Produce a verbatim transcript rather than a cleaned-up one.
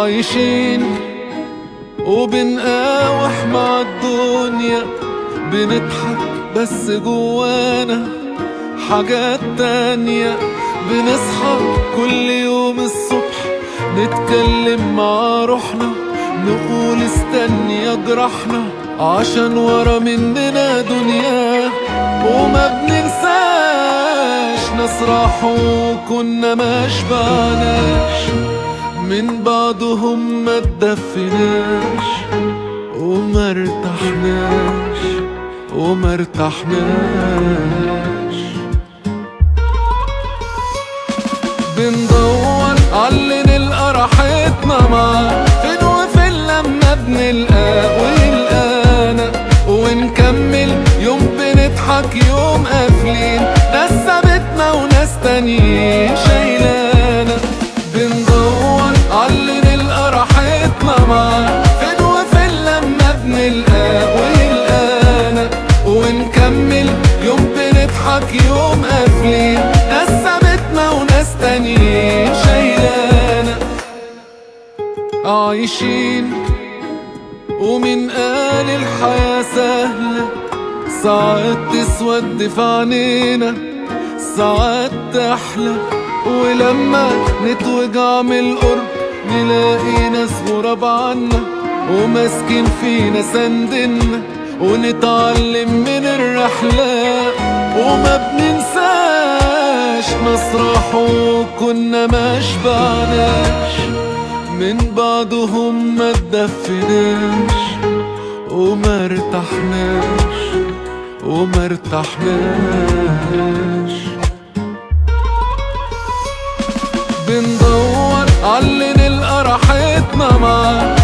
عايشين وبنقاوح مع الدنيا، بنضحك بس جوانا حاجات تانية. بنصحى كل يوم الصبح نتكلم مع روحنا، نقول استني يا جرحنا عشان ورا مننا دنيا. وما بننساش ناس راحوا كنا ما شبعناش، من بعضهم ما تدفناش وما ارتحناش وما ارتحناش. بندور عاللي نلقى راحتنا معاه، فين وفين لما بنلقى ويلقانا، ونكمل يوم بنضحك يوم قافلين، ناس سابتنا وناس تانيين شايلانا. بندور عاللي نلقى راحتنا معاه، فين وفين لما بنلقى ويلقانا، ونكمل يوم بنضحك يوم قافلين، ناس سابتنا وناس تانيين شايلانا. عايشين ومين قال الحياة سهلة، ساعات تسود في عينينا ساعات تحلى، ولما نتوجع من القرب نلاقي ناس غراب عنا وماسكين فينا سندنا، ونتعلم من الرحلة. وما بننساش ناس راحوا كنا ما شبعناش، من بعضهم ما تدفناش وما ارتحناش وما ارتحناش. بندور عاللي نلقى راحتنا معاه،